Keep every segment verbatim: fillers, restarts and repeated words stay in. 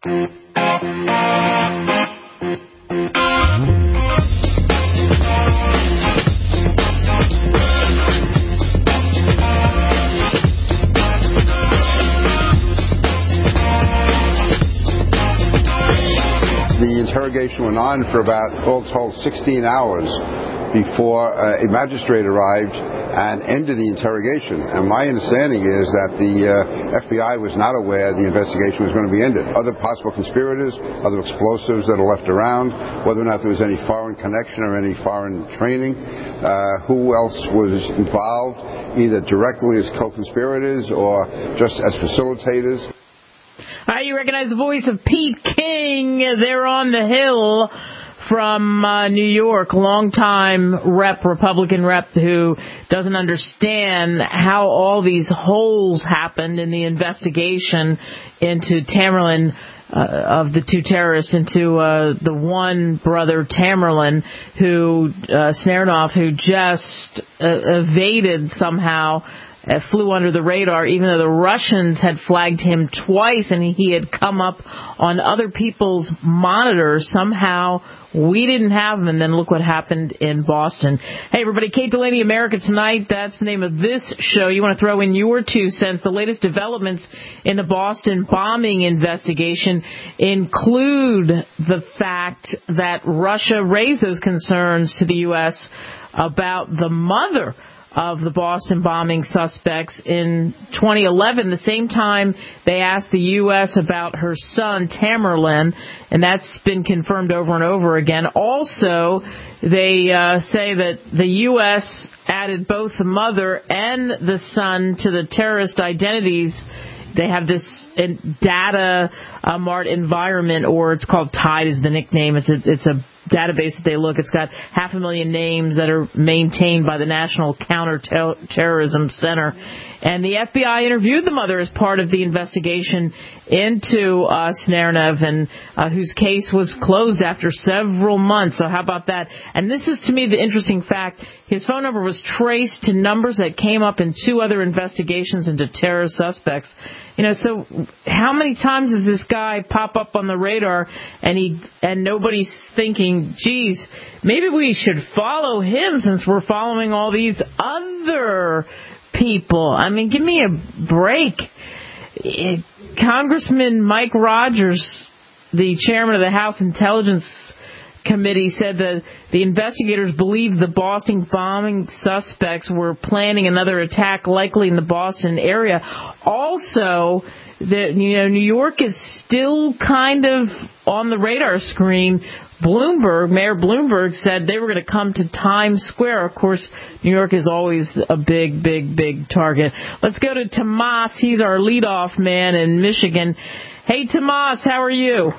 The interrogation went on for about, all told, sixteen hours before uh, a magistrate arrived and ended the interrogation. And my understanding is that the uh, F B I was not aware the investigation was going to be ended. Other possible conspirators, other explosives that are left around, whether or not there was any foreign connection or any foreign training, uh, who else was involved, either directly as co-conspirators or just as facilitators. All right, you recognize the voice of Pete King. They're on the Hill from uh, New York, longtime rep, Republican rep, who doesn't understand how all these holes happened in the investigation into Tamerlan, uh, of the two terrorists, into uh, the one brother, Tamerlan, who, uh, Smirnov, who just uh, evaded somehow, Uh, flew under the radar, even though the Russians had flagged him twice and he had come up on other people's monitors. Somehow we didn't have him, and then look what happened in Boston. Hey, everybody, Kate Delaney, America Tonight. That's the name of this show. You want to throw in your two cents. The latest developments in the Boston bombing investigation include the fact that Russia raised those concerns to the U S about the mother of the Boston bombing suspects in twenty eleven, the same time they asked the U S about her son, Tamerlan, and that's been confirmed over and over again. Also, they uh, say that the U S added both the mother and the son to the terrorist identities. They have this data uh, mart environment, or it's called Tide is the nickname. It's a, it's a database that they look. It's got half a million names that are maintained by the National Counterterrorism Center. And the F B I interviewed the mother as part of the investigation into uh, Smirnov, and uh, whose case was closed after several months. So how about that? And this is, to me, the interesting fact. His phone number was traced to numbers that came up in two other investigations into terrorist suspects. You know, so how many times does this guy pop up on the radar and he and nobody's thinking, geez, maybe we should follow him since we're following all these other people? I mean, give me a break. Congressman Mike Rogers, the chairman of the House Intelligence Committee, said that the investigators believe the Boston bombing suspects were planning another attack, likely in the Boston area. Also, that, you know, New York is still kind of on the radar screen. Bloomberg, Mayor Bloomberg, said they were going to come to Times Square. Of course, New York is always a big, big, big target. Let's go to Tomas. He's our leadoff man in Michigan. Hey, Tomas, how are you?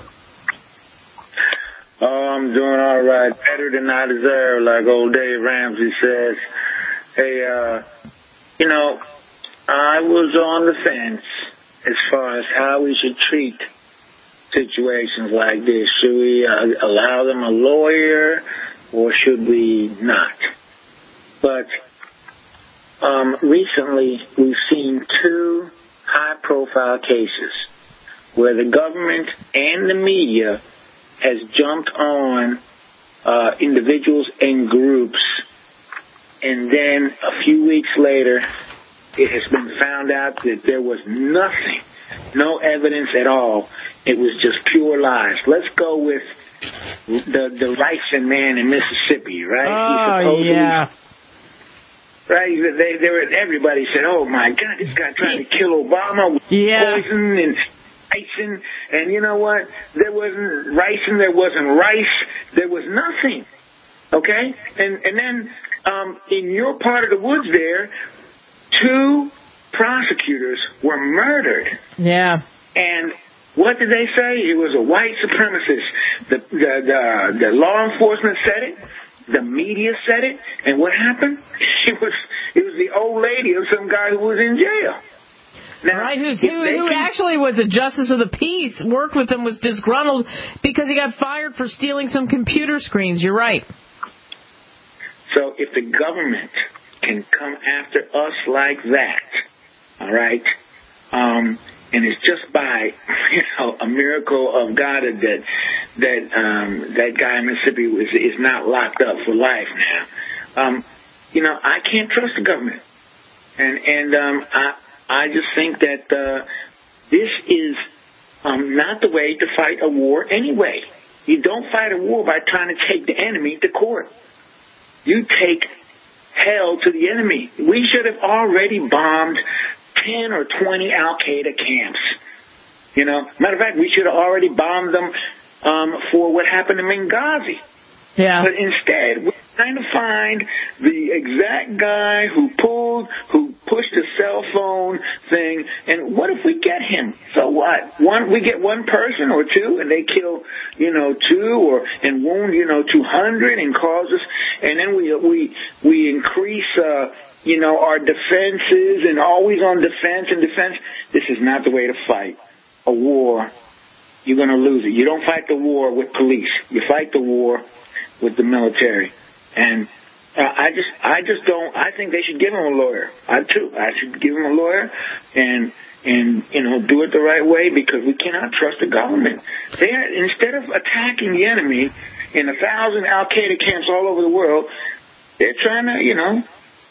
Oh, I'm doing all right. Better than I deserve, like old Dave Ramsey says. Hey, uh, you know, I was on the fence as far as how we should treat situations like this. Should we uh, allow them a lawyer or should we not? But um, recently we've seen two high-profile cases where the government and the media has jumped on uh, individuals and groups, and then a few weeks later, it has been found out that there was nothing, no evidence at all. It was just pure lies. Let's go with the the Ricin man in Mississippi, right? Oh, yeah. Right? They, they were, everybody said, oh, my God, this guy tried to kill Obama with yeah. poison and ricin, and you know what? There wasn't ricin, there wasn't rice, there was nothing. Okay? And and then um, in your part of the woods there, two prosecutors were murdered. Yeah. And what did they say? It was a white supremacist. The the the, the law enforcement said it. The media said it. And what happened? It was it was the old lady of some guy who was in jail. Now, right, who's, who, who actually was a justice of the peace, worked with him, was disgruntled because he got fired for stealing some computer screens. You're right. So if the government can come after us like that, all right, um, And it's just by, you know, a miracle of God that that um, that guy in Mississippi is, is not locked up for life now. Um, you know, I can't trust the government, and and um, I I just think that uh, this is um, not the way to fight a war anyway. You don't fight a war by trying to take the enemy to court. You take hell to the enemy. We should have already bombed ten or twenty Al-Qaeda camps. You know, matter of fact, we should have already bombed them um, for what happened in Benghazi. Yeah. But instead, we're trying to find the exact guy who pulled, who pushed the cell phone thing. And what if we get him? So what? One, we get one person or two, and they kill, you know, two or and wound, you know, two hundred and cause us. And then we we we increase, uh, you know, our defenses and always on defense and defense. This is not the way to fight a war. You're going to lose it. You don't fight the war with police. You fight the war with the military. And uh, I just I just don't, I think they should give him a lawyer. I too. I should give him a lawyer and, and you know, do it the right way, because we cannot trust the government. They're, instead of attacking the enemy in a thousand Al-Qaeda camps all over the world, they're trying to, you know,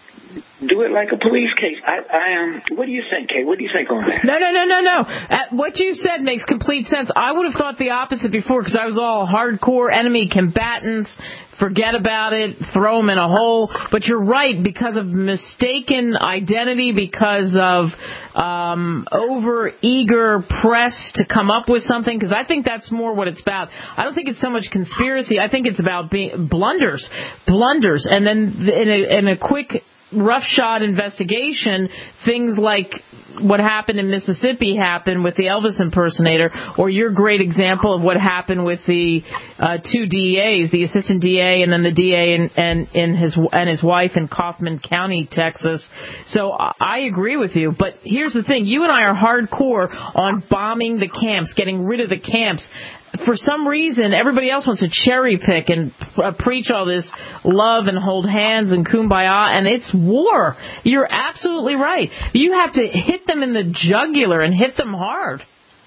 do it like a police case. I, I um. What do you think, Kate? What do you think on that? No, no, no, no, no. Uh, what you said makes complete sense. I would have thought the opposite before, because I was all hardcore enemy combatants. Forget about it. Throw them in a hole. But you're right, because of mistaken identity, because of um, over-eager press to come up with something, because I think that's more what it's about. I don't think it's so much conspiracy. I think it's about being blunders, blunders, and then in a, in a quick roughshod investigation, things like what happened in Mississippi happened with the Elvis impersonator, or your great example of what happened with the uh, two D As, the assistant D A and then the D A and, and, and his and his wife in Kaufman County, Texas. So I agree with you, but here's the thing: you and I are hardcore on bombing the camps, getting rid of the camps. For some reason, everybody else wants to cherry pick and uh, preach all this love and hold hands and kumbaya, and it's war. You're absolutely right. You have to hit them in the jugular and hit them hard.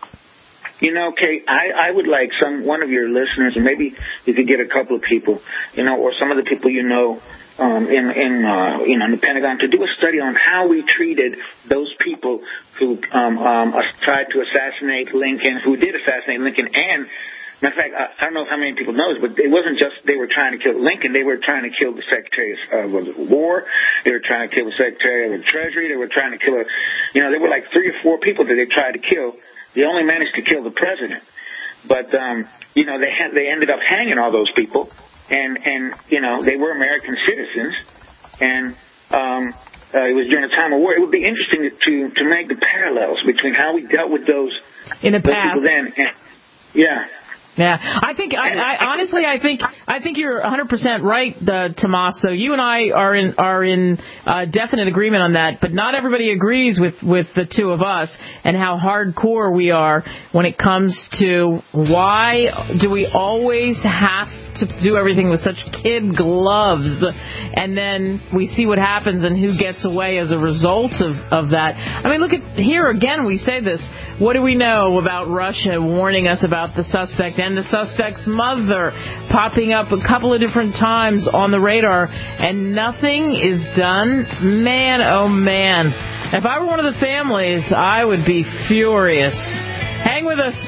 You know, Kate, I, I would like some one of your listeners, and maybe you could get a couple of people, you know, or some of the people you know, um, in in uh, you know in the Pentagon, to do a study on how we treated those people who um, um, tried to assassinate Lincoln, who did assassinate Lincoln, and matter of fact, I, I don't know how many people know this, but it wasn't just they were trying to kill Lincoln; they were trying to kill the Secretary of uh, War, they were trying to kill the Secretary of the Treasury, they were trying to kill, a, you know, there were like three or four people that they tried to kill. They only managed to kill the president, but um, you know they had, they ended up hanging all those people. And, and you know, they were American citizens, and um, uh, it was during a time of war. It would be interesting to, to make the parallels between how we dealt with those, in the those past. people then. And, yeah. Yeah, I think I, I honestly I think I think you're one hundred percent right, uh, Tomas. Though you and I are in are in uh, definite agreement on that, but not everybody agrees with, with the two of us and how hardcore we are when it comes to why do we always have to do everything with such kid gloves, and then we see what happens and who gets away as a result of, of that. I mean, look at here again. We say this. What do we know about Russia warning us about the suspect and the suspect's mother popping up a couple of different times on the radar, and nothing is done? Man, oh man. If I were one of the families, I would be furious. Hang with us.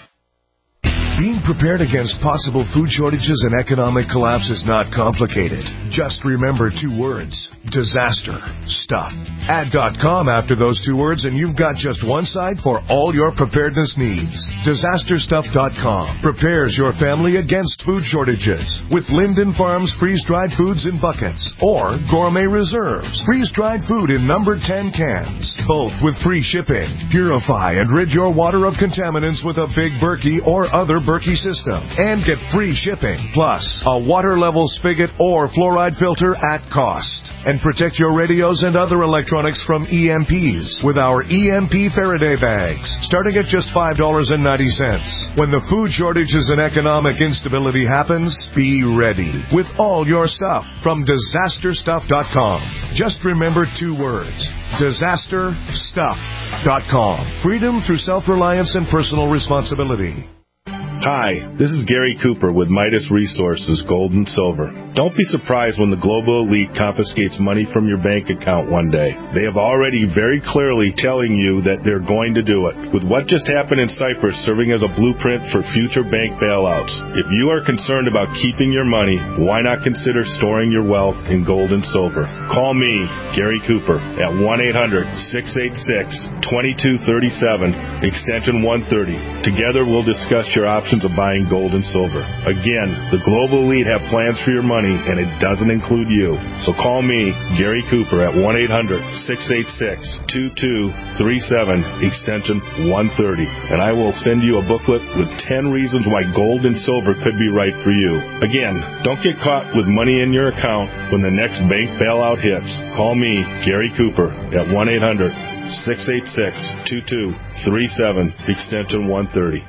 Being prepared against possible food shortages and economic collapse is not complicated. Just remember two words: disaster stuff. Add .com after those two words and you've got just one site for all your preparedness needs. disaster stuff dot com prepares your family against food shortages with Linden Farms freeze-dried foods in buckets or Gourmet Reserves freeze-dried food in number ten cans, both with free shipping. Purify and rid your water of contaminants with a Big Berkey or other Berkey system and get free shipping, plus a water level spigot or fluoride filter at cost. And protect your radios and other electronics from E M Ps with our E M P Faraday bags, starting at just five dollars and ninety cents. When the food shortages and economic instability happens, be ready with all your stuff from disaster stuff dot com. Just remember two words: disaster stuff dot com. Freedom through self-reliance and personal responsibility. Hi, this is Gary Cooper with Midas Resources Gold and Silver. Don't be surprised when the global elite confiscates money from your bank account one day. They have already very clearly telling you that they're going to do it. With what just happened in Cyprus serving as a blueprint for future bank bailouts, if you are concerned about keeping your money, why not consider storing your wealth in gold and silver? Call me, Gary Cooper, at one eight hundred, six eight six, two two three seven, extension one thirty. Together we'll discuss your options of buying gold and silver. Again, the global elite have plans for your money, and it doesn't include you. So call me, Gary Cooper, at one eight hundred, six eight six, two two three seven, extension one thirty, and I will send you a booklet with ten reasons why gold and silver could be right for you. Again, don't get caught with money in your account when the next bank bailout hits. Call me, Gary Cooper, at one eight hundred, six eight six, two two three seven, extension one thirty.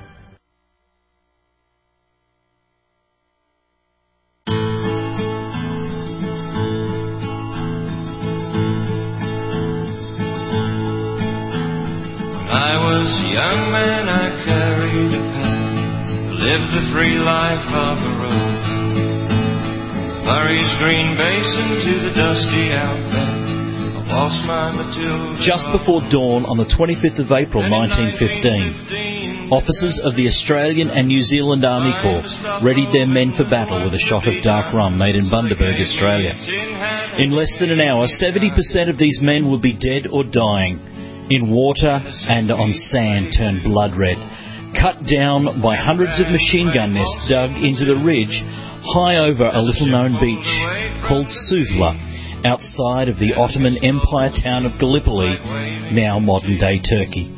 I was a young man, I carried a pen, lived a free life of a road. Murray's green basin to the dusty outback, I lost my Matilda. Just before dawn on the twenty-fifth of April nineteen fifteen, officers of the Australian and New Zealand Army Corps readied their men for battle with a shot of dark rum made in Bundaberg, Australia. In less than an hour, seventy percent of these men would be dead or dying, in water and on sand turned blood red, cut down by hundreds of machine gun nests dug into the ridge high over a little-known beach called Suvla, outside of the Ottoman Empire town of Gallipoli, now modern-day Turkey.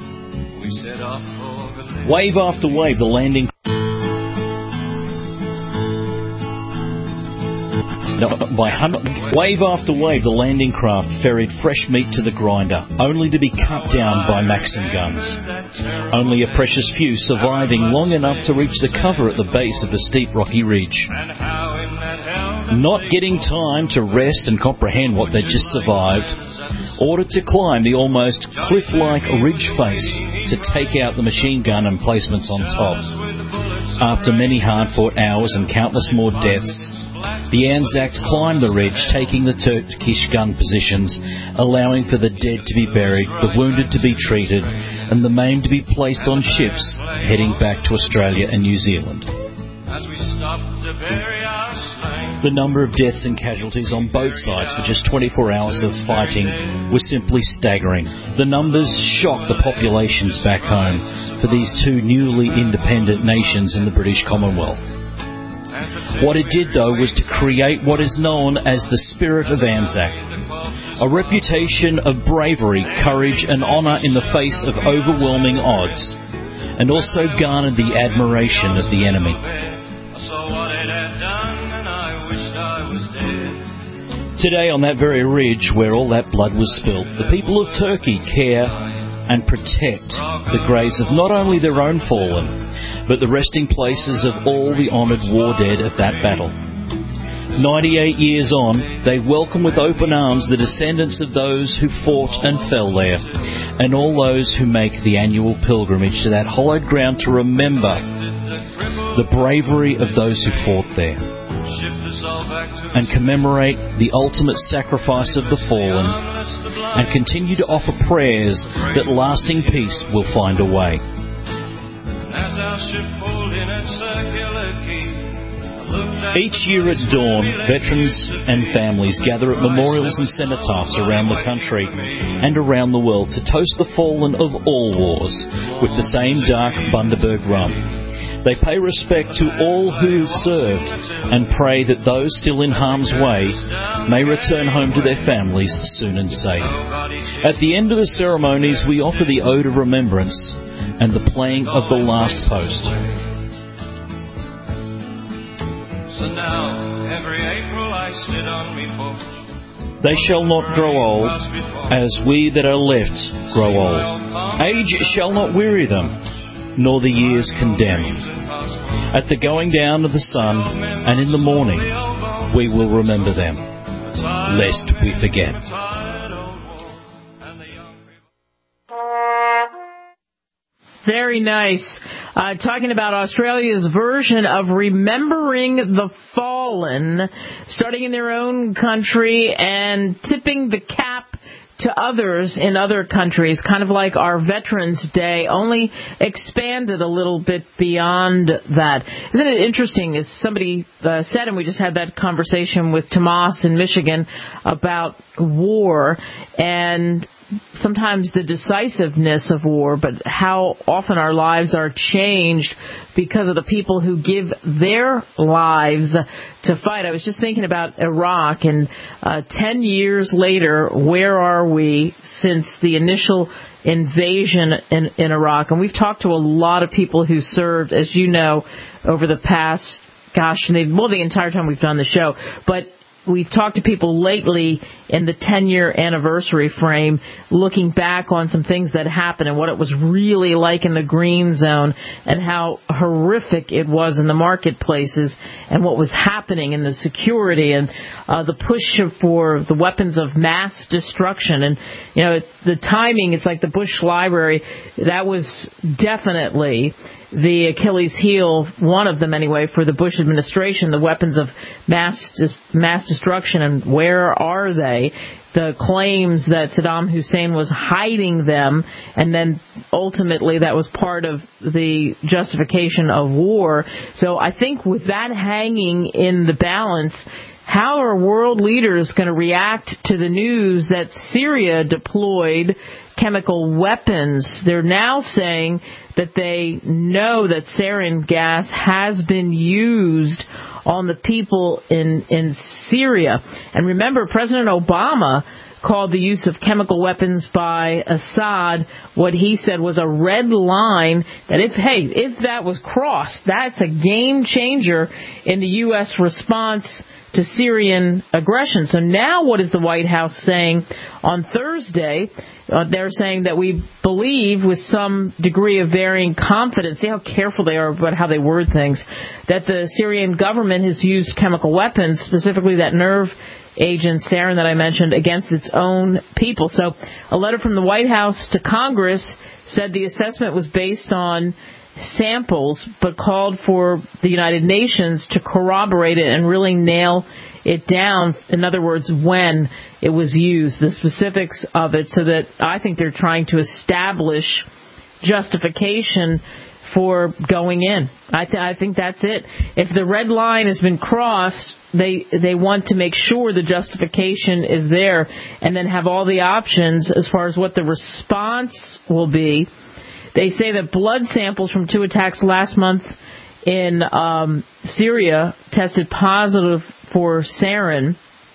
Wave after wave, the landing... By hundred, wave after wave, the landing craft ferried fresh meat to the grinder, only to be cut down by Maxim guns. Only a precious few surviving long enough to reach the cover at the base of the steep rocky ridge. Not getting time to rest and comprehend what they'd just survived, ordered to climb the almost cliff-like ridge face to take out the machine gun emplacements on top. After many hard-fought hours and countless more deaths, the Anzacs climbed the ridge, taking the Turkish gun positions, allowing for the dead to be buried, the wounded to be treated, and the maimed to be placed on ships heading back to Australia and New Zealand. The number of deaths and casualties on both sides for just twenty-four hours of fighting was simply staggering. The numbers shocked the populations back home for these two newly independent nations in the British Commonwealth. What it did, though, was to create what is known as the spirit of Anzac, a reputation of bravery, courage and honour in the face of overwhelming odds, and also garnered the admiration of the enemy. Today, on that very ridge where all that blood was spilt, the people of Turkey care and protect the graves of not only their own fallen, but the resting places of all the honoured war dead of that battle. ninety-eight years on, they welcome with open arms the descendants of those who fought and fell there, and all those who make the annual pilgrimage to that hallowed ground to remember the bravery of those who fought there, and commemorate the ultimate sacrifice of the fallen, and continue to offer prayers that lasting peace will find a way. Each year at dawn, veterans and families gather at memorials and cenotaphs around the country and around the world to toast the fallen of all wars with the same dark Bundaberg rum. They pay respect to all who served and pray that those still in harm's way may return home to their families soon and safe. At the end of the ceremonies, we offer the ode of remembrance and the playing of the last post. So now, every April I sit on me porch. They shall not grow old, as we that are left grow old. Age shall not weary them, nor the years condemn. At the going down of the sun, and in the morning, we will remember them, lest we forget. Very nice. Uh, talking about Australia's version of remembering the fallen, starting in their own country and tipping the cap to others in other countries, kind of like our Veterans Day, only expanded a little bit beyond that. Isn't it interesting, as somebody uh, said, and we just had that conversation with Tomas in Michigan about war and sometimes the decisiveness of war, but how often our lives are changed because of the people who give their lives to fight. I was just thinking about Iraq, and uh, ten years later, where are we since the initial invasion in, in Iraq? And we've talked to a lot of people who served, as you know, over the past, gosh, well, the entire time we've done the show, but we've talked to people lately in the ten-year anniversary frame, looking back on some things that happened and what it was really like in the green zone and how horrific it was in the marketplaces and what was happening in the security and uh, the push for the weapons of mass destruction. And, you know, the timing, it's like the Bush Library, that was definitely the Achilles heel, one of them anyway, for the Bush administration, the weapons of mass mass destruction, and where are they? The claims that Saddam Hussein was hiding them, and then ultimately that was part of the justification of war. So I think with that hanging in the balance, how are world leaders going to react to the news that Syria deployed chemical weapons? They're now saying that they know that sarin gas has been used on the people in, in Syria. And remember, President Obama called the use of chemical weapons by Assad what he said was a red line, that if, hey, if that was crossed, that's a game changer in the U S response to Syrian aggression. So now what is the White House saying on Thursday? Uh, they're saying that we believe, with some degree of varying confidence, see how careful they are about how they word things, that the Syrian government has used chemical weapons, specifically that nerve agent sarin that I mentioned, against its own people. So a letter from the White House to Congress said the assessment was based on samples, but called for the United Nations to corroborate it and really nail it down. In other words, when it was used, the specifics of it, so that I think they're trying to establish justification for going in. I, th- I think that's it. If the red line has been crossed, they they want to make sure the justification is there, and then have all the options as far as what the response will be. They say that blood samples from two attacks last month in um, Syria tested positive for sarin,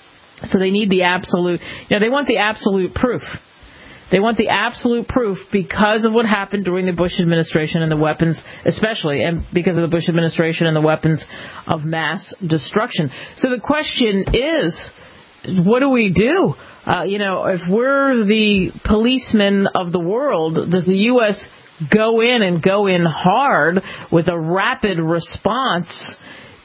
so they need the absolute, you know, they want the absolute proof. They want the absolute proof because of what happened during the Bush administration and the weapons, especially, and because of the Bush administration and the weapons of mass destruction. So the question is, what do we do? Uh, you know, if we're the policemen of the world, does the U S go in and go in hard with a rapid response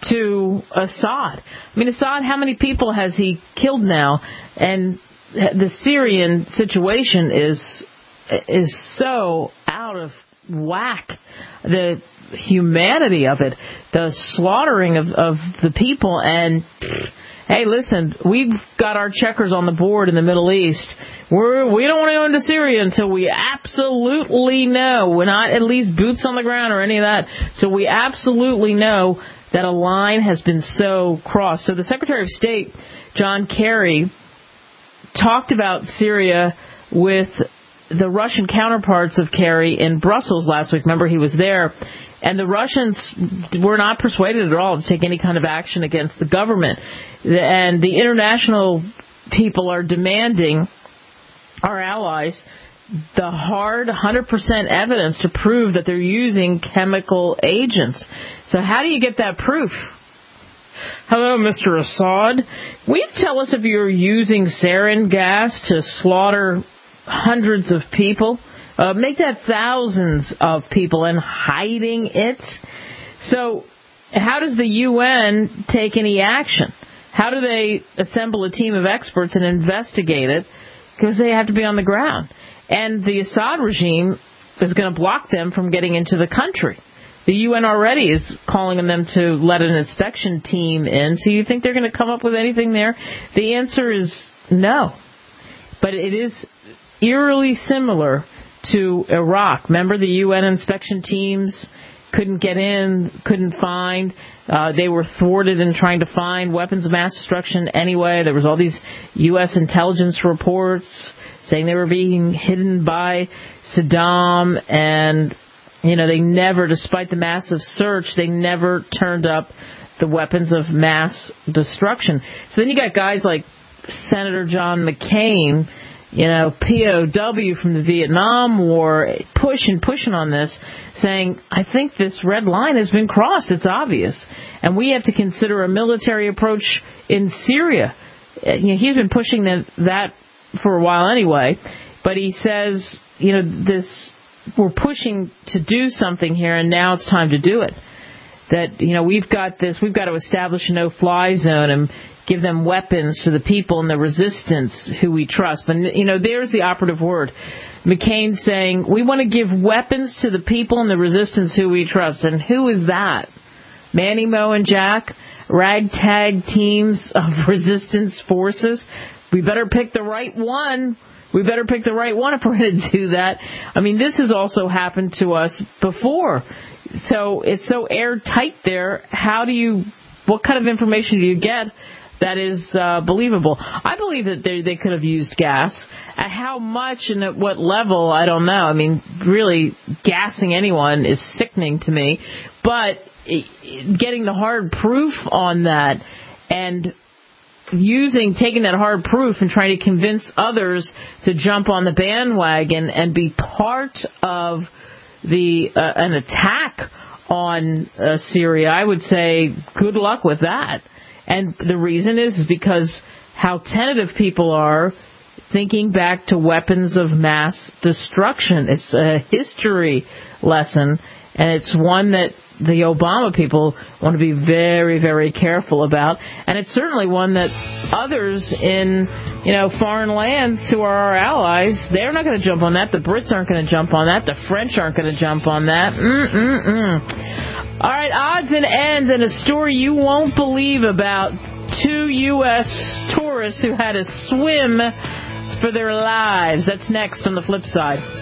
to Assad? I mean, Assad, how many people has he killed now? And the Syrian situation is is so out of whack. The humanity of it, the slaughtering of, of the people, and hey, listen, we've got our checkers on the board in the Middle East. We're, we don't want to go into Syria until we absolutely know. We're not at least boots on the ground or any of that. So we absolutely know that a line has been so crossed. So the Secretary of State, John Kerry, talked about Syria with the Russian counterparts of Kerry in Brussels last week. Remember, he was there. And the Russians were not persuaded at all to take any kind of action against the government. And the international people are demanding, our allies, the hard one hundred percent evidence to prove that they're using chemical agents. So how do you get that proof? Hello, Mister Assad. Will you tell us if you're using sarin gas to slaughter hundreds of people? Uh, make that thousands of people and hiding it? So how does the U N take any action? How do they assemble a team of experts and investigate it? Because they have to be on the ground. And the Assad regime is going to block them from getting into the country. The U N already is calling on them to let an inspection team in. So you think they're going to come up with anything there? The answer is no. But it is eerily similar to Iraq. Remember, the U N inspection teams couldn't get in, couldn't find. Uh, they were thwarted in trying to find weapons of mass destruction anyway. There was all these U S intelligence reports saying they were being hidden by Saddam, and, you know, they never, despite the massive search, they never turned up the weapons of mass destruction. So then you got guys like Senator John McCain, you know, P O W from the Vietnam War, pushing, pushing on this, saying, I think this red line has been crossed. It's obvious. And we have to consider a military approach in Syria. You know, he's been pushing that, that for a while anyway. But he says, you know, this, we're pushing to do something here, and now it's time to do it. That, you know, we've got this, we've got to establish a no-fly zone and give them weapons to the people in the resistance who we trust. But, you know, there's the operative word. McCain saying, we want to give weapons to the people in the resistance who we trust. And who is that? Manny, Mo, and Jack? Ragtag teams of resistance forces? We better pick the right one. We better pick the right one if we're going to do that. I mean, this has also happened to us before. So it's so airtight there. How do you, what kind of information do you get that is uh, believable? I believe that they, they could have used gas. At how much and at what level, I don't know. I mean, really, gassing anyone is sickening to me. But getting the hard proof on that and using, taking that hard proof and trying to convince others to jump on the bandwagon and be part of the uh, an attack on uh, Syria, I would say good luck with that. And the reason is, is because how tentative people are thinking back to weapons of mass destruction. It's a history lesson, and it's one that the Obama people want to be very, very careful about. And it's certainly one that others in, you know, foreign lands who are our allies, they're not going to jump on that. The Brits aren't going to jump on that. The French aren't going to jump on that. Mm-mm-mm. All right, odds and ends, and a story you won't believe about two U S tourists who had to swim for their lives. That's next on the flip side.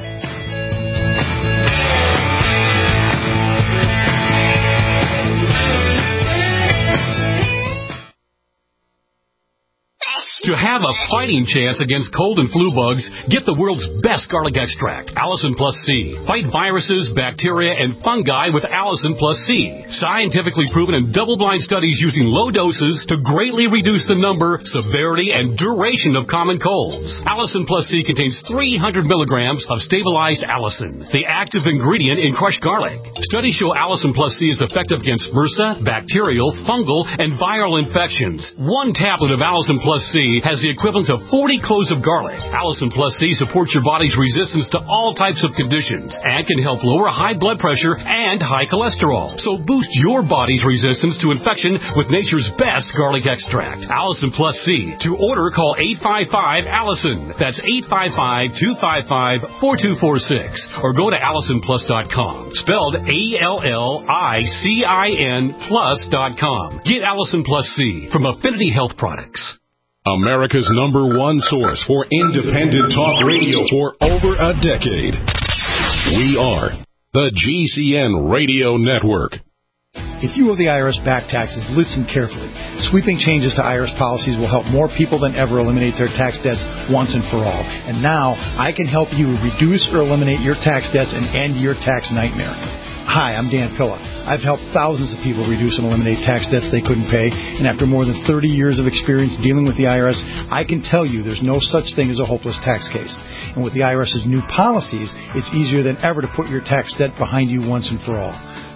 To have a fighting chance against cold and flu bugs, get the world's best garlic extract, Allison Plus C. Fight viruses, bacteria, and fungi with Allison Plus C. Scientifically proven in double-blind studies using low doses to greatly reduce the number, severity, and duration of common colds. Allison Plus C contains three hundred milligrams of stabilized allicin, the active ingredient in crushed garlic. Studies show Allison Plus C is effective against MRSA, bacterial, fungal, and viral infections. One tablet of Allison Plus C has the equivalent of forty cloves of garlic. Allison Plus C supports your body's resistance to all types of conditions and can help lower high blood pressure and high cholesterol. So boost your body's resistance to infection with nature's best garlic extract, Allison Plus C. To order, call eight five five, ALLISON. That's eight five five, two five five, four two four six. Or go to allison plus dot com. Spelled A L L I C I N plus dot com. Get Allison Plus C from Affinity Health Products. America's number one source for independent talk radio for over a decade. We are the G C N Radio Network. If you owe the I R S back taxes, listen carefully. Sweeping changes to I R S policies will help more people than ever eliminate their tax debts once and for all. And now, I can help you reduce or eliminate your tax debts and end your tax nightmare. Hi, I'm Dan Pilla. I've helped thousands of people reduce and eliminate tax debts they couldn't pay, and after more than thirty years of experience dealing with the I R S, I can tell you there's no such thing as a hopeless tax case. And with the IRS's new policies, it's easier than ever to put your tax debt behind you once and for all.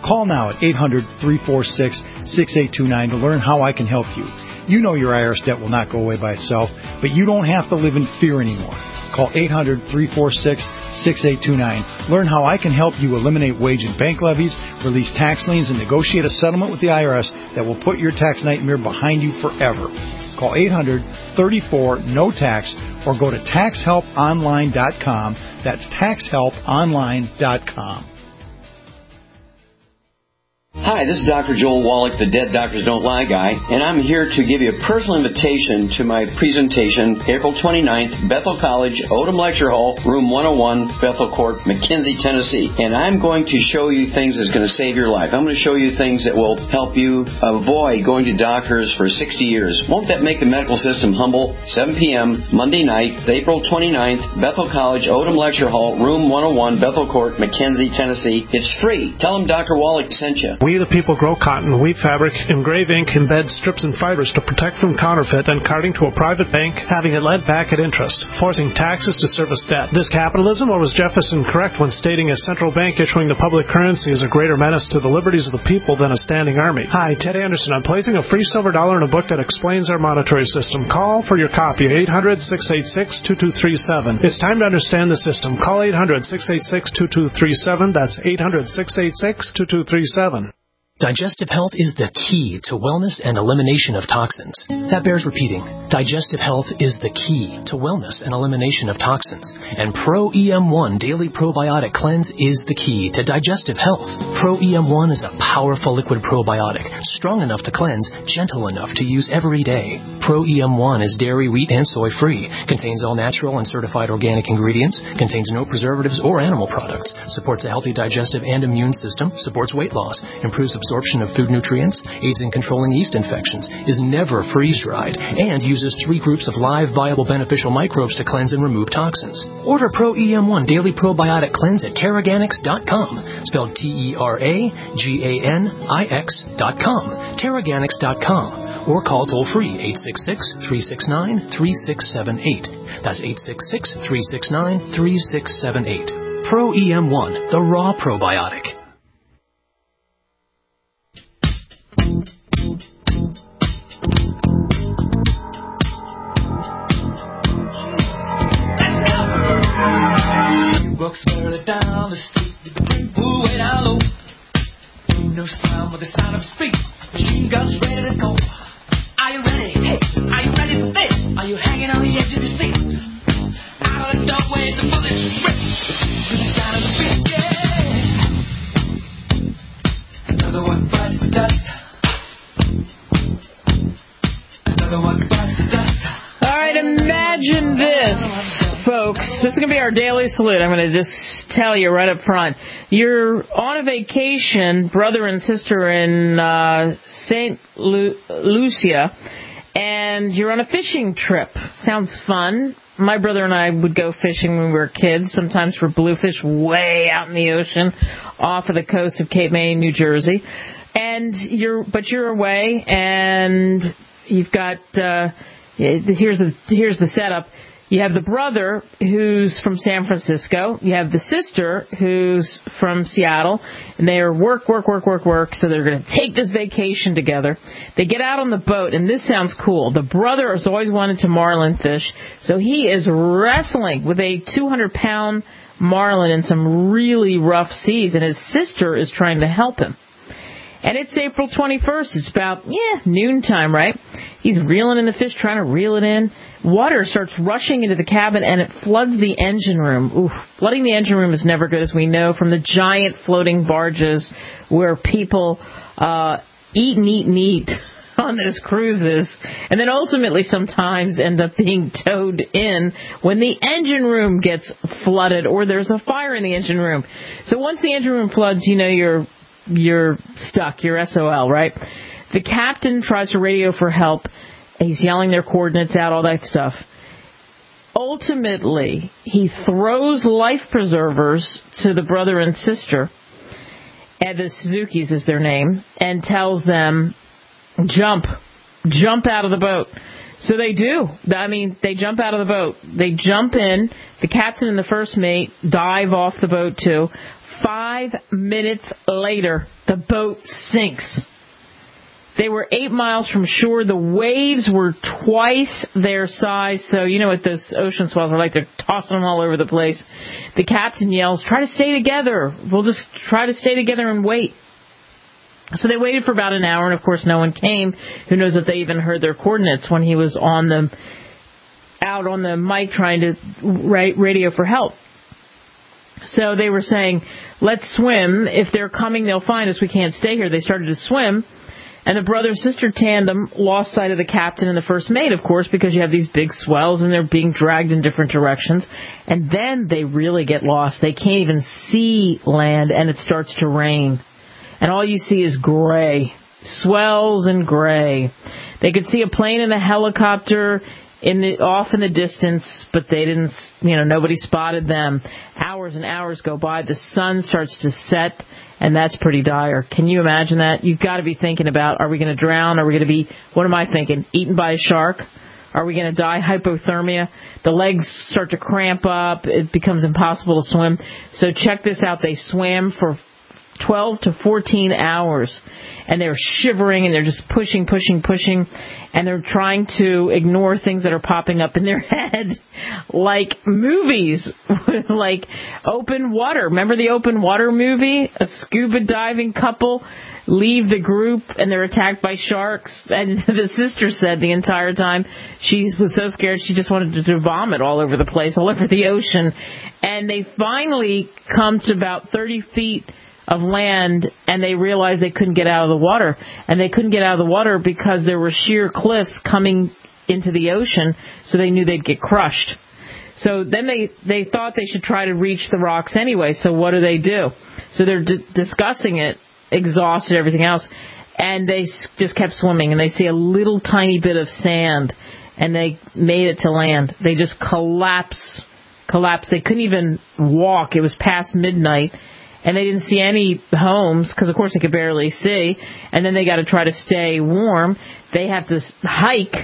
Call now at eight hundred, three four six, six eight two nine to learn how I can help you. You know your I R S debt will not go away by itself, but you don't have to live in fear anymore. Call eight hundred, three four six, six eight two nine. Learn how I can help you eliminate wage and bank levies, release tax liens, and negotiate a settlement with the I R S that will put your tax nightmare behind you forever. Call eight hundred, three four, N O tax or go to tax help online dot com. That's tax help online dot com. Hi, this is Doctor Joel Wallach, the Dead Doctors Don't Lie guy, and I'm here to give you a personal invitation to my presentation, April twenty-ninth, Bethel College, Odom Lecture Hall, room one oh one, Bethel Court, McKinsey, Tennessee. And I'm going to show you things that's going to save your life. I'm going to show you things that will help you avoid going to doctors for sixty years. Won't that make the medical system humble? seven p.m., Monday night, April twenty-ninth, Bethel College, Odom Lecture Hall, room one oh one, Bethel Court, McKinsey, Tennessee. It's free. Tell them Doctor Wallach sent you. We the people grow cotton, weave fabric, engrave ink, embed strips and fibers to protect from counterfeit and carting to a private bank, having it lent back at interest, forcing taxes to service debt. This capitalism, or was Jefferson correct when stating a central bank issuing the public currency is a greater menace to the liberties of the people than a standing army? Hi, Ted Anderson. I'm placing a free silver dollar in a book that explains our monetary system. Call for your copy, eight hundred, six eight six, two two three seven. It's time to understand the system. Call eight hundred, six eight six, two two three seven. That's eight hundred, six eight six, two two three seven. Digestive health is the key to wellness and elimination of toxins. That bears repeating. Digestive health is the key to wellness and elimination of toxins. And Pro E M one Daily Probiotic Cleanse is the key to digestive health. Pro E M one is a powerful liquid probiotic, strong enough to cleanse, gentle enough to use every day. Pro E M one is dairy, wheat, and soy free, contains all natural and certified organic ingredients, contains no preservatives or animal products, supports a healthy digestive and immune system, supports weight loss, improves absorption absorption of food nutrients, aids in controlling yeast infections, is never freeze-dried, and uses three groups of live, viable, beneficial microbes to cleanse and remove toxins. Order Pro E M one Daily Probiotic Cleanse at Terraganix dot com, spelled T E R A G A N I X dot com, Terraganix dot com, or call toll-free eight six six, three six nine, three six seven eight. That's eight six six, three six nine, three six seven eight. Pro E M one, the raw probiotic. Walks further down the street with the big pool way down low. Windows down with the sound of speed. Machine guns ready to go. Are you ready? Hey, are you ready for this? Are you hanging on the edge of your seat? Out of the doorway, the bullets rip. With the sound of speed, yeah. Another one bites the dust. Another one bites the dust. All right, imagine this, folks. This is going to be our daily salute. I'm going to just tell you right up front. You're on a vacation, brother and sister, in uh, Saint Lu- Lucia, and you're on a fishing trip. Sounds fun. My brother and I would go fishing when we were kids, sometimes for bluefish way out in the ocean off of the coast of Cape May, New Jersey. And you're, but you're away, and you've got... Uh, Here's the, here's the setup. You have the brother who's from San Francisco. You have the sister who's from Seattle. And they are work, work, work, work, work. So they're going to take this vacation together. They get out on the boat, and this sounds cool. The brother has always wanted to marlin fish. So he is wrestling with a two hundred pound marlin in some really rough seas. And his sister is trying to help him. And it's April twenty-first. It's about, yeah, noontime, right? He's reeling in the fish, trying to reel it in. Water starts rushing into the cabin, and it floods the engine room. Ooh, flooding the engine room is never good, as we know, from the giant floating barges where people uh, eat and eat and eat on those cruises, and then ultimately sometimes end up being towed in when the engine room gets flooded or there's a fire in the engine room. So once the engine room floods, you know you're... you're stuck, you're S O L, right? The captain tries to radio for help. He's yelling their coordinates out, all that stuff. Ultimately, he throws life preservers to the brother and sister, and the Suzuki's is their name, and tells them, jump, jump out of the boat. So they do. I mean, they jump out of the boat. They jump in. The captain and the first mate dive off the boat, too, Five minutes later, the boat sinks. They were eight miles from shore. The waves were twice their size. So you know what those ocean swells are like. They're tossing them all over the place. The captain yells, try to stay together. We'll just try to stay together and wait. So they waited for about an hour, and of course no one came. Who knows if they even heard their coordinates when he was on the, out on the mic trying to radio for help. So they were saying, let's swim. If they're coming, they'll find us. We can't stay here. They started to swim. And the brother-sister tandem lost sight of the captain and the first mate, of course, because you have these big swells and they're being dragged in different directions. And then they really get lost. They can't even see land, and it starts to rain. And all you see is gray, swells and gray. They could see a plane and a helicopter in the, off in the distance, but they didn't, you know, nobody spotted them. Hours and hours go by. The sun starts to set, and that's pretty dire. Can you imagine that? You've got to be thinking about, are we going to drown? Are we going to be, what am I thinking, eaten by a shark? Are we going to die hypothermia? The legs start to cramp up. It becomes impossible to swim. So check this out. They swam for twelve to fourteen hours, and they're shivering, and they're just pushing, pushing, pushing, and they're trying to ignore things that are popping up in their head, like movies, like Open Water. Remember the Open Water movie? A scuba diving couple leave the group, and they're attacked by sharks, and the sister said the entire time she was so scared she just wanted to vomit all over the place, all over the ocean, and they finally come to about thirty feet of land, and they realized they couldn't get out of the water. And they couldn't get out of the water because there were sheer cliffs coming into the ocean, so they knew they'd get crushed. So then they, they thought they should try to reach the rocks anyway, so what do they do? So they're d- discussing it, exhausted, everything else, and they s- just kept swimming, and they see a little tiny bit of sand, and they made it to land. They just collapse, collapsed. They couldn't even walk. It was past midnight. And they didn't see any homes because, of course, they could barely see. And then they got to try to stay warm. They have to hike,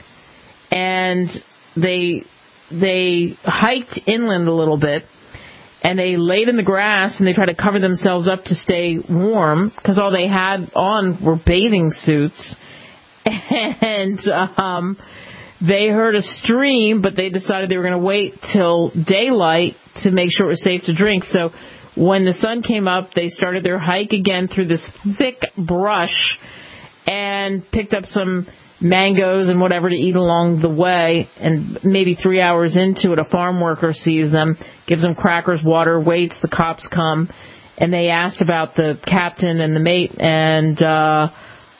and they they hiked inland a little bit, and they laid in the grass, and they tried to cover themselves up to stay warm because all they had on were bathing suits. And um, they heard a stream, but they decided they were going to wait till daylight to make sure it was safe to drink. So when the sun came up, they started their hike again through this thick brush and picked up some mangoes and whatever to eat along the way. And maybe three hours into it, a farm worker sees them, gives them crackers, water, waits. The cops come, and they asked about the captain and the mate, and uh,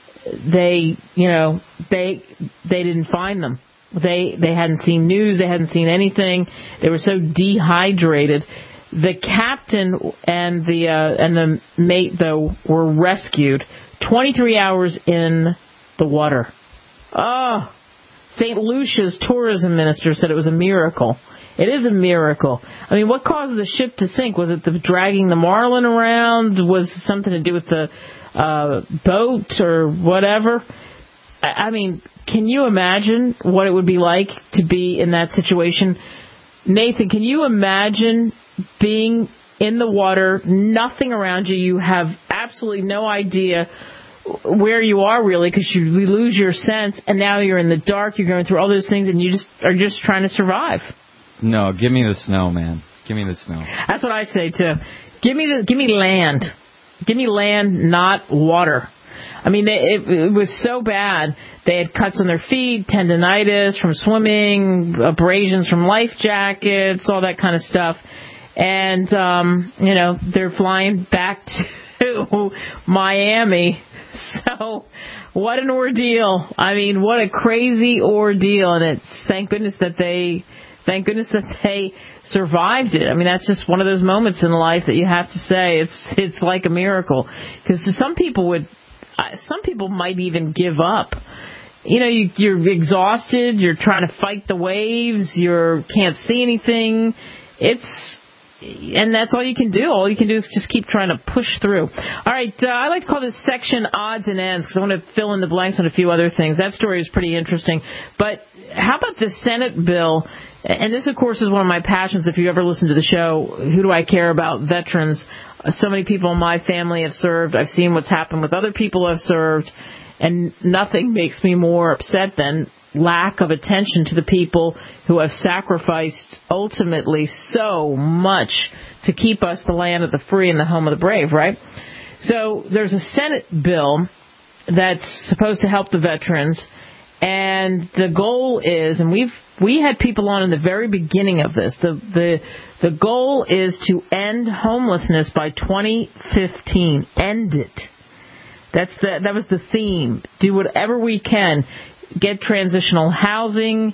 they, you know, they they didn't find them. They they hadn't seen news. They hadn't seen anything. They were so dehydrated. The captain and the uh, and the mate, though, were rescued twenty-three hours in the water. Oh, Saint Lucia's tourism minister said it was a miracle. It is a miracle. I mean, what caused the ship to sink? Was it the dragging the marlin around? Was it something to do with the uh, boat or whatever? I, I mean, can you imagine what it would be like to be in that situation? Nathan, can you imagine being in the water, nothing around you, you have absolutely no idea where you are really because you lose your sense, and now you're in the dark, you're going through all those things, and you just are just trying to survive. No, give me the snow, man. Give me the snow. That's what I say too. Give me the, give me land. Give me land, not water. I mean, they, it, it was so bad. They had cuts on their feet, tendonitis from swimming, abrasions from life jackets, all that kind of stuff. And, um, you know, they're flying back to Miami. So what an ordeal. I mean, what a crazy ordeal. And it's thank goodness that they, thank goodness that they survived it. I mean, that's just one of those moments in life that you have to say it's, it's like a miracle. Because some people would, some people might even give up. You know, you, you're exhausted. You're trying to fight the waves. You can't see anything. It's, and that's all you can do. All you can do is just keep trying to push through. All right, uh, I like to call this section odds and ends because I want to fill in the blanks on a few other things. That story is pretty interesting. But how about the Senate bill? And this, of course, is one of my passions. If you ever listen to the show, Who Do I Care About? Veterans. So many people in my family have served. I've seen what's happened with other people who have served, and nothing makes me more upset than lack of attention to the people who have sacrificed ultimately so much to keep us the land of the free and the home of the brave, right? So there's a Senate bill that's supposed to help the veterans, and the goal is, and we've we had people on in the very beginning of this, the the the goal is to end homelessness by twenty fifteen. End it. That's the that was the theme. Do whatever we can. Get transitional housing,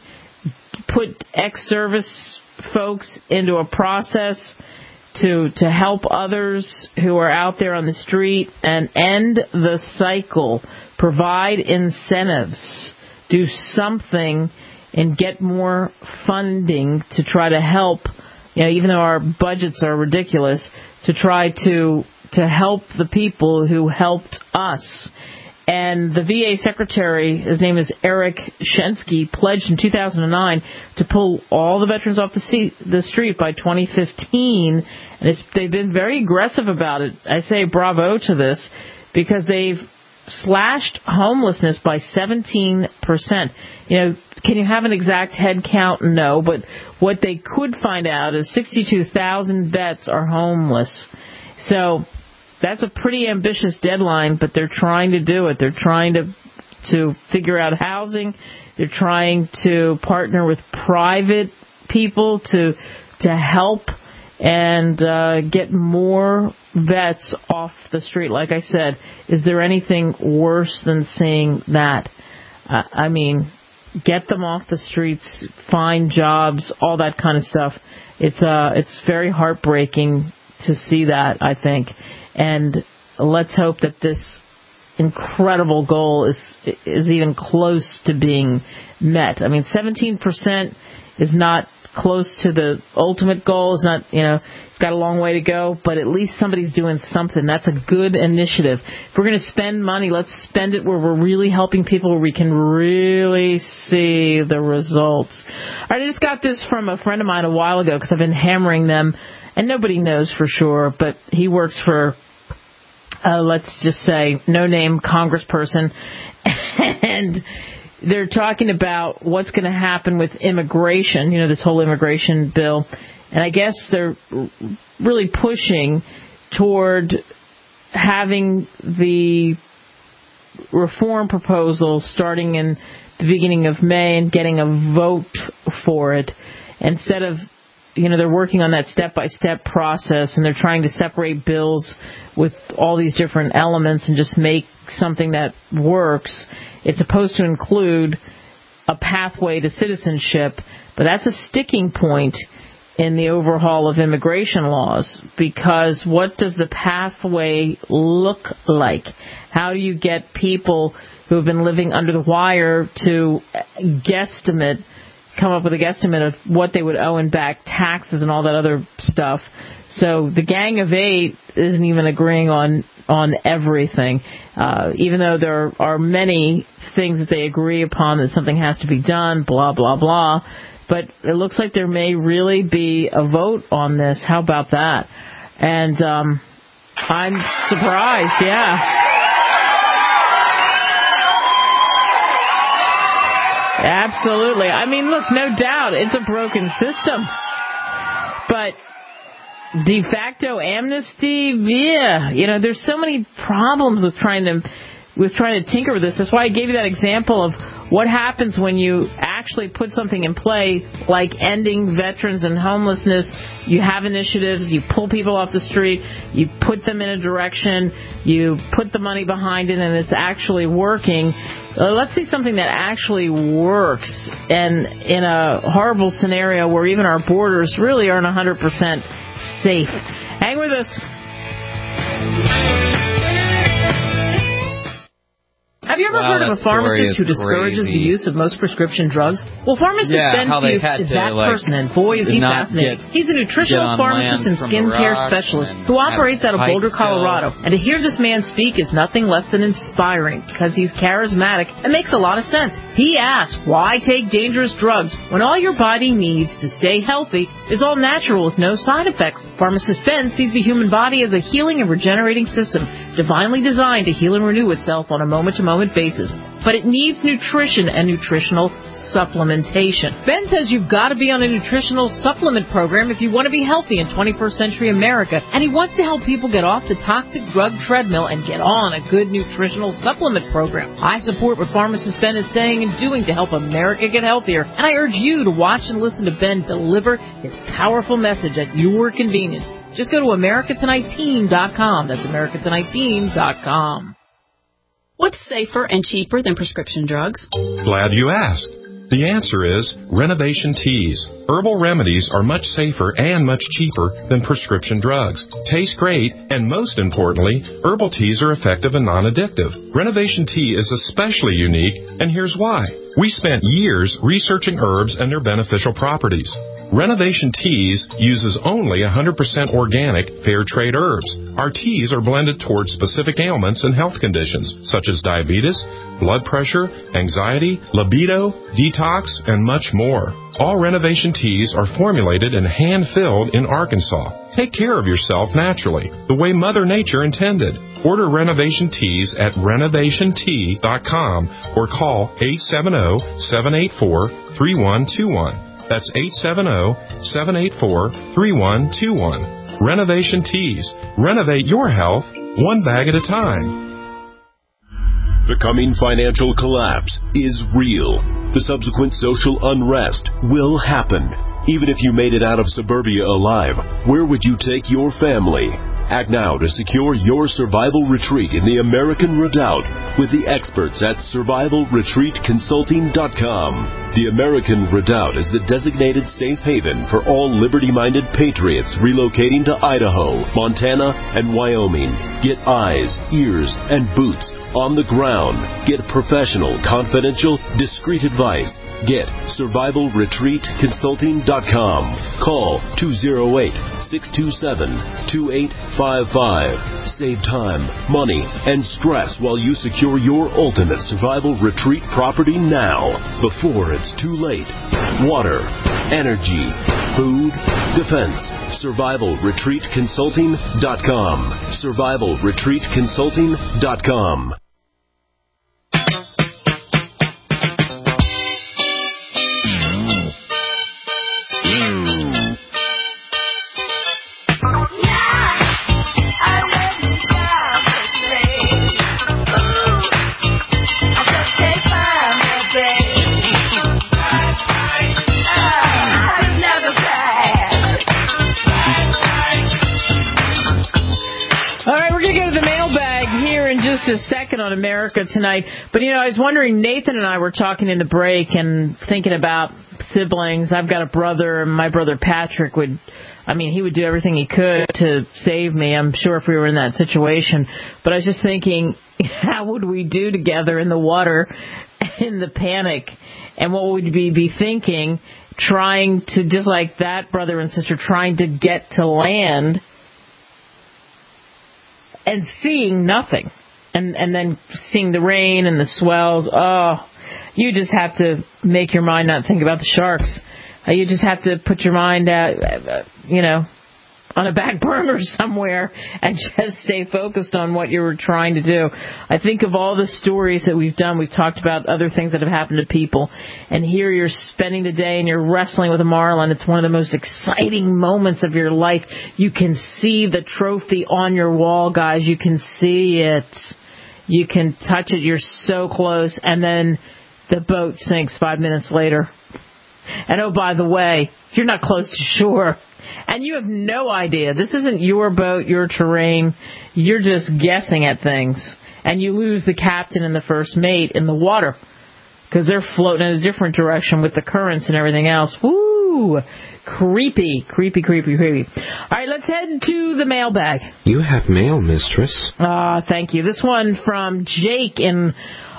put ex-service folks into a process to to help others who are out there on the street, and end the cycle. Provide incentives. Do something and get more funding to try to help, you know, even though our budgets are ridiculous, to try to to help the people who helped us. And the V A secretary, his name is Eric Shensky, pledged in two thousand nine to pull all the veterans off the, seat, the street by twenty fifteen. And it's, they've been very aggressive about it. I say bravo to this, because they've slashed homelessness by seventeen percent. You know, can you have an exact head count? No, but what they could find out is sixty-two thousand vets are homeless. So that's a pretty ambitious deadline, but they're trying to do it. They're trying to to figure out housing. They're trying to partner with private people to to help and uh, get more vets off the street. Like I said, is there anything worse than seeing that? Uh, I mean, get them off the streets, find jobs, all that kind of stuff. It's uh, it's very heartbreaking to see that, I think. And let's hope that this incredible goal is is even close to being met. I mean, seventeen percent is not close to the ultimate goal. It's not, you know, it's got a long way to go, but at least somebody's doing something. That's a good initiative. If we're going to spend money, let's spend it where we're really helping people, where we can really see the results. All right, I just got this from a friend of mine a while ago, because I've been hammering them, and nobody knows for sure, but he works for, uh, let's just say, no-name congressperson, and they're talking about what's going to happen with immigration, you know, this whole immigration bill. And I guess they're really pushing toward having the reform proposal starting in the beginning of May and getting a vote for it. Instead of, you know, they're working on that step-by-step process, and they're trying to separate bills with all these different elements and just make something that works. It's supposed to include a pathway to citizenship, but that's a sticking point in the overhaul of immigration laws, because what does the pathway look like? How do you get people who have been living under the wire to guesstimate, come up with a guesstimate of what they would owe in back taxes and all that other stuff? So the Gang of Eight isn't even agreeing on on everything, uh, even though there are many things that they agree upon that something has to be done, blah, blah, blah. But it looks like there may really be a vote on this. How about that? And um, I'm surprised, yeah. Absolutely. I mean, look, no doubt, it's a broken system. But de facto amnesty, yeah, you know, there's so many problems with trying to with trying to tinker with this. That's why I gave you that example of what happens when you actually put something in play, like ending veterans and homelessness. You have initiatives, you pull people off the street, you put them in a direction, you put the money behind it, and it's actually working. Uh, let's see something that actually works, and in a horrible scenario where even our borders really aren't one hundred percent safe. Hang with us. Have you ever Wow, heard of that a pharmacist who story is discourages crazy. the use of most prescription drugs? Well, pharmacist Yeah, Ben how they Fuchs had is to, that like, person, and boy, is he not fascinating. get- He's a nutritional get on pharmacist and land from the skincare rocks specialist and who have operates out of pipes Boulder, Colorado. And to hear this man speak is nothing less than inspiring because he's charismatic and makes a lot of sense. He asks, why take dangerous drugs when all your body needs to stay healthy is all natural with no side effects? Pharmacist Ben sees the human body as a healing and regenerating system, divinely designed to heal and renew itself on a moment-to-moment basis. But it needs nutrition and nutritional supplementation. Ben says you've got to be on a nutritional supplement program if you want to be healthy in twenty-first century America, and he wants to help people get off the toxic drug treadmill and get on a good nutritional supplement program. I support what pharmacist Ben is saying and doing to help America get healthier, and I urge you to watch and listen to Ben deliver his powerful message at your convenience. Just go to America Tonight Team dot com. That's America Tonight Team dot com. What's safer and cheaper than prescription drugs? Glad you asked. The answer is Renovation Teas. Herbal remedies are much safer and much cheaper than prescription drugs. Taste great, and most importantly, herbal teas are effective and non-addictive. Renovation Tea is especially unique, and here's why. We spent years researching herbs and their beneficial properties. Renovation Teas uses only one hundred percent organic, fair trade herbs. Our teas are blended towards specific ailments and health conditions, such as diabetes, blood pressure, anxiety, libido, detox, and much more. All Renovation Teas are formulated and hand-filled in Arkansas. Take care of yourself naturally, the way Mother Nature intended. Order Renovation Teas at renovation tea dot com or call eight seven zero, seven eight four, three one two one. That's eight seven zero, seven eight four, three one two one. Renovation Teas. Renovate your health one bag at a time. The coming financial collapse is real. The subsequent social unrest will happen. Even if you made it out of suburbia alive, where would you take your family? Act now to secure your survival retreat in the American Redoubt with the experts at survival retreat consulting dot com. The American Redoubt is the designated safe haven for all liberty-minded patriots relocating to Idaho, Montana, and Wyoming. Get eyes, ears, and boots on the ground. Get professional, confidential, discreet advice. Get survival retreat consulting dot com. Call two oh eight, six two seven, two eight five five. Save time, money, and stress while you secure your ultimate survival retreat property now, before it's too late. Water, energy, food, defense. survival retreat consulting dot com. survival retreat consulting dot com. A second on America Tonight. But, you know, I was wondering, Nathan and I were talking in the break and thinking about siblings. I've got a brother, and my brother Patrick would, I mean, he would do everything he could to save me, I'm sure, if we were in that situation. But I was just thinking, how would we do together in the water in the panic? And what would we be thinking, trying to, just like that brother and sister, trying to get to land and seeing nothing? And and then seeing the rain and the swells, oh, you just have to make your mind not think about the sharks. Uh, you just have to put your mind, at, uh, you know, on a back burner somewhere and just stay focused on what you were trying to do. I think of all the stories that we've done. We've talked about other things that have happened to people. And here you're spending the day and you're wrestling with a marlin. It's one of the most exciting moments of your life. You can see the trophy on your wall, guys. You can see it. You can touch it. You're so close. And then the boat sinks five minutes later. And, oh, by the way, you're not close to shore. And you have no idea. This isn't your boat, your terrain. You're just guessing at things. And you lose the captain and the first mate in the water because they're floating in a different direction with the currents and everything else. Woo! Creepy, creepy, creepy, creepy. All right, let's head to the mailbag. You have mail, mistress. Ah, uh, thank you. This one from Jake in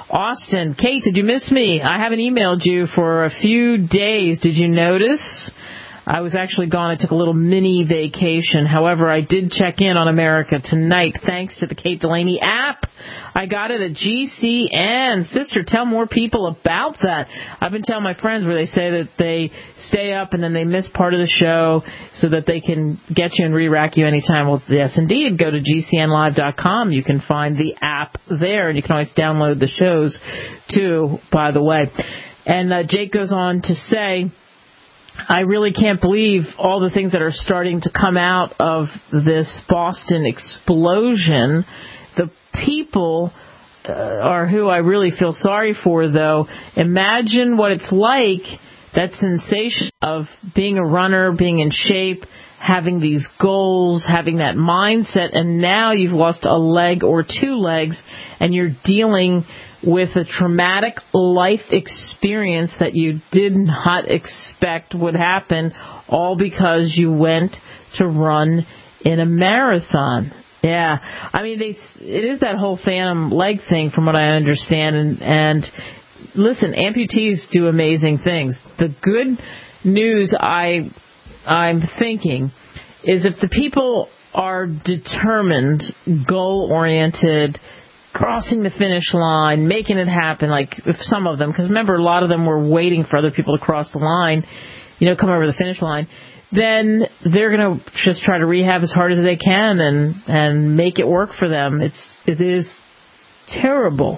Austin, Kate, did you miss me? I haven't emailed you for a few days. Did you notice? I was actually gone. I took a little mini vacation. However, I did check in on America Tonight thanks to the Kate Delaney app. I got it at G C N. Sister, tell more people about that. I've been telling my friends where they say that they stay up and then they miss part of the show so that they can get you and re-rack you anytime. Well, yes, indeed. Go to G C N live dot com. You can find the app there, and you can always download the shows, too, by the way. And uh, Jake goes on to say, I really can't believe all the things that are starting to come out of this Boston explosion. The people uh, are who I really feel sorry for, though. Imagine what it's like, that sensation of being a runner, being in shape, having these goals, having that mindset, and now you've lost a leg or two legs, and you're dealing with a traumatic life experience that you did not expect would happen, all because you went to run in a marathon. Yeah, I mean, they, it is that whole phantom leg thing from what I understand, and, and listen, amputees do amazing things. The good news I, I'm thinking is if the people are determined, goal-oriented, crossing the finish line, making it happen, like if some of them, because remember, a lot of them were waiting for other people to cross the line, you know, come over the finish line, then they're going to just try to rehab as hard as they can and, and make it work for them. It's, it is terrible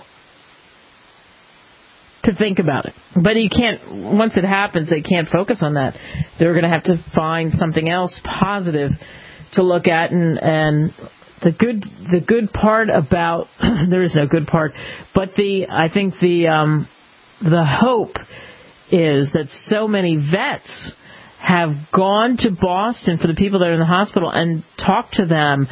to think about it. But you can't, once it happens, they can't focus on that. They're going to have to find something else positive to look at, and, and The good, the good part about there is no good part, but the I think the um, the hope is that so many vets have gone to Boston for the people that are in the hospital and talked to them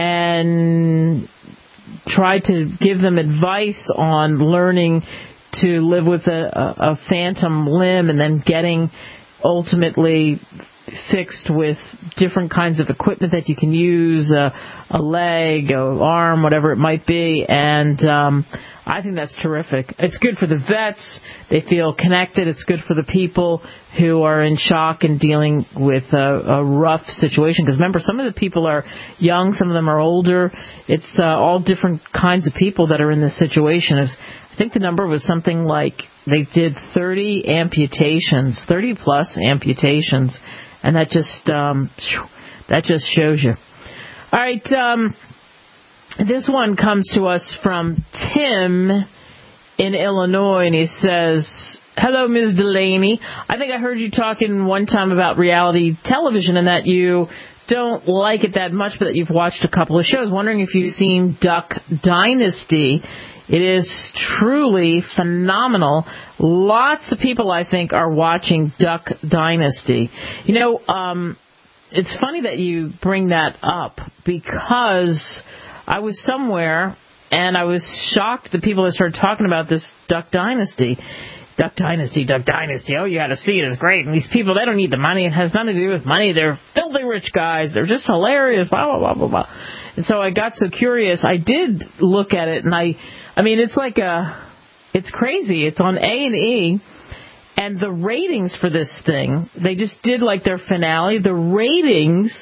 and tried to give them advice on learning to live with a, a, a phantom limb and then getting ultimately fixed with different kinds of equipment that you can use, a, a leg, an arm, whatever it might be. And um, I think that's terrific. It's good for the vets. They feel connected. It's good for the people who are in shock and dealing with a, a rough situation. Because remember, some of the people are young, some of them are older. It's uh, all different kinds of people that are in this situation. It's, I think the number was something like they did thirty amputations, thirty plus amputations. And that just um, that just shows you. All right, um, this one comes to us from Tim in Illinois, and he says, hello, Miz Delaney. I think I heard you talking one time about reality television and that you don't like it that much, but that you've watched a couple of shows. Wondering if you've seen Duck Dynasty. It is truly phenomenal. Lots of people, I think, are watching Duck Dynasty. You know, um, it's funny that you bring that up because I was somewhere and I was shocked that people that started talking about this Duck Dynasty. Duck Dynasty, Duck Dynasty. Oh, you got to see it. It's great. And these people, they don't need the money. It has nothing to do with money. They're filthy rich guys. They're just hilarious. Blah, blah, blah, blah, blah. And so I got so curious. I did look at it, and I, I mean, it's like a, it's crazy. It's on A and E, and the ratings for this thing, they just did like their finale. The ratings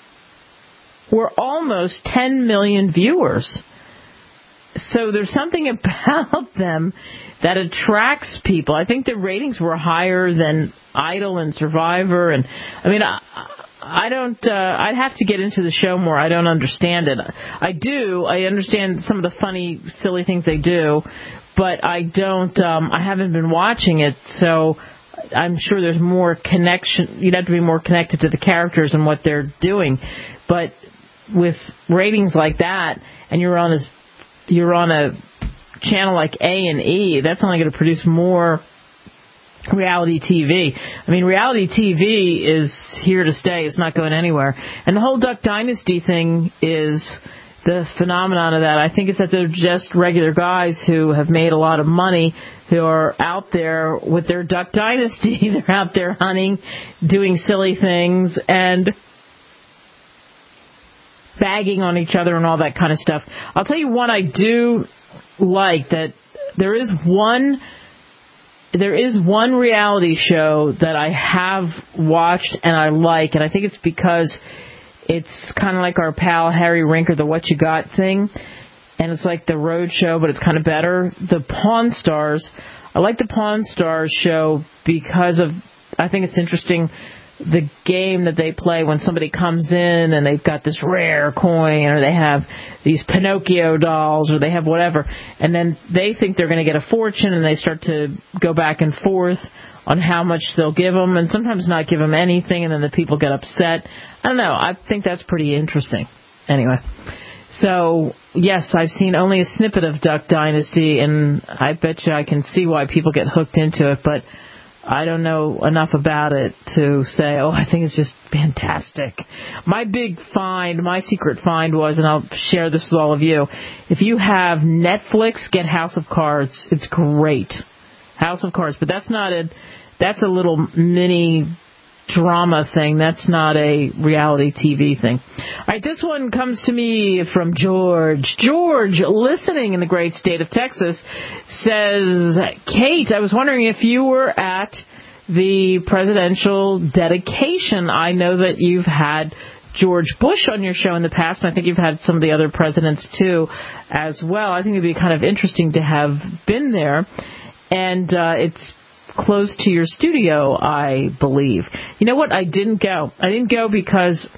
were almost ten million viewers. So there's something about them that attracts people. I think the ratings were higher than Idol and Survivor. And I mean, I, I don't, uh, I'd have to get into the show more. I don't understand it. I do. I understand some of the funny, silly things they do, but I don't, um, I haven't been watching it. So I'm sure there's more connection. You'd have to be more connected to the characters and what they're doing. But with ratings like that, and you're on a, you're on a channel like A and E, that's only going to produce more reality T V. I mean, reality T V is here to stay. It's not going anywhere. And the whole Duck Dynasty thing is the phenomenon of that. I think it's that they're just regular guys who have made a lot of money, who are out there with their Duck Dynasty. They're out there hunting, doing silly things, and bagging on each other and all that kind of stuff. I'll tell you one I do like that there is one there is one reality show that I have watched and I like, and I think it's because it's kind of like our pal Harry Rinker, the What You Got thing, and it's like the Road Show, but it's kind of better. The Pawn Stars. I like the Pawn Stars show because of, I think it's interesting, the game that they play when somebody comes in and they've got this rare coin, or they have these Pinocchio dolls, or they have whatever, and then they think they're going to get a fortune, and they start to go back and forth on how much they'll give them, and sometimes not give them anything, and then the people get upset. I don't know. I think that's pretty interesting. Anyway, so yes, I've seen only a snippet of Duck Dynasty, and I bet you I can see why people get hooked into it, but I don't know enough about it to say, oh, I think it's just fantastic. My big find, my secret find was, and I'll share this with all of you, if you have Netflix, get House of Cards. It's great. House of Cards. But that's not a, that's a little mini drama thing. That's not a reality T V thing. All right, this one comes to me from George. George, listening in the great state of Texas, says, Kate, I was wondering if you were at the presidential dedication. I know that you've had George Bush on your show in the past, and I think you've had some of the other presidents, too, as well. I think it would be kind of interesting to have been there. And uh, it's close to your studio, I believe. You know what? I didn't go. I didn't go because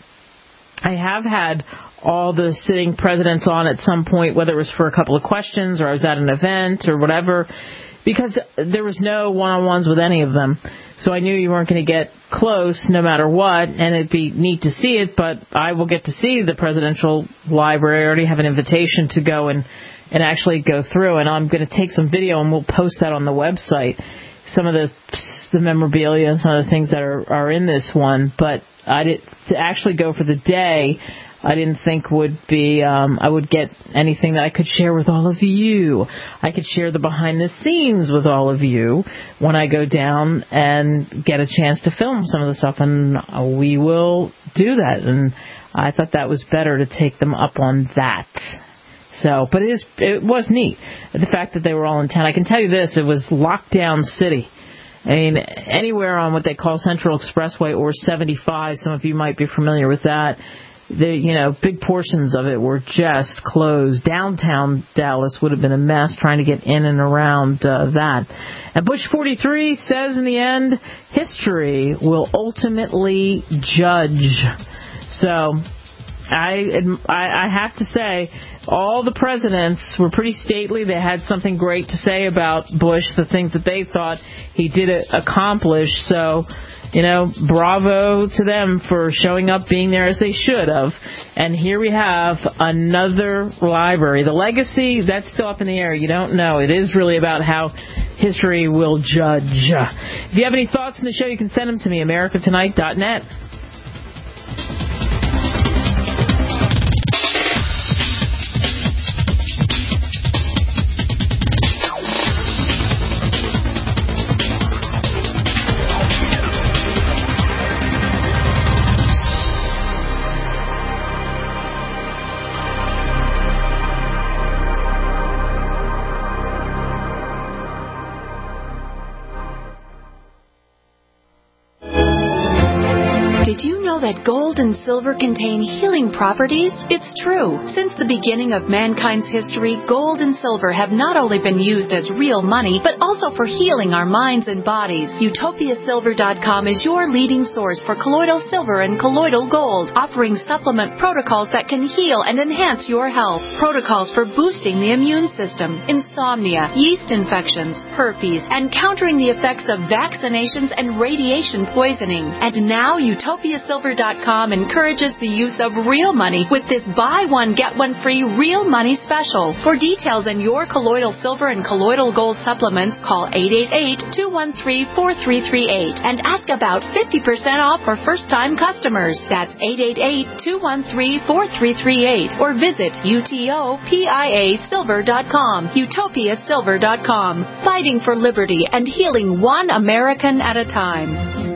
I have had all the sitting presidents on at some point, whether it was for a couple of questions or I was at an event or whatever, because there was no one-on-ones with any of them. So I knew you weren't going to get close no matter what, and it'd be neat to see it, but I will get to see the presidential library. I already have an invitation to go and, and actually go through, and I'm going to take some video and we'll post that on the website. Some of the the memorabilia and some of the things that are, are in this one, but I did to actually go for the day. I didn't think would be um, I would get anything that I could share with all of you. I could share the behind the scenes with all of you when I go down and get a chance to film some of the stuff, and we will do that. And I thought that was better to take them up on that. So, but it is it was neat, the fact that they were all in town. I can tell you this, it was lockdown city. I mean, anywhere on what they call Central Expressway or seventy-five, some of you might be familiar with that, the, you know, big portions of it were just closed. Downtown Dallas would have been a mess trying to get in and around uh, that. And Bush forty-three says in the end, history will ultimately judge. So, I, I, I have to say, all the presidents were pretty stately. They had something great to say about Bush, the things that they thought he did accomplish. So, you know, bravo to them for showing up, being there as they should have. And here we have another library. The legacy, that's still up in the air. You don't know. It is really about how history will judge. If you have any thoughts on the show, you can send them to me, america tonight dot net. That gold and silver contain healing properties? It's true. Since the beginning of mankind's history, gold and silver have not only been used as real money, but also for healing our minds and bodies. Utopia Silver dot com is your leading source for colloidal silver and colloidal gold, offering supplement protocols that can heal and enhance your health. Protocols for boosting the immune system, insomnia, yeast infections, herpes, and countering the effects of vaccinations and radiation poisoning. And now Utopia Silver dot com encourages the use of real money with this buy one, get one free real money special. For details on your colloidal silver and colloidal gold supplements, call eight eight eight, two one three, four three three eight and ask about fifty percent off for first-time customers. That's eight eight eight, two one three, four three three eight or visit utopia silver dot com. Utopia Silver dot com. Fighting for liberty and healing one American at a time.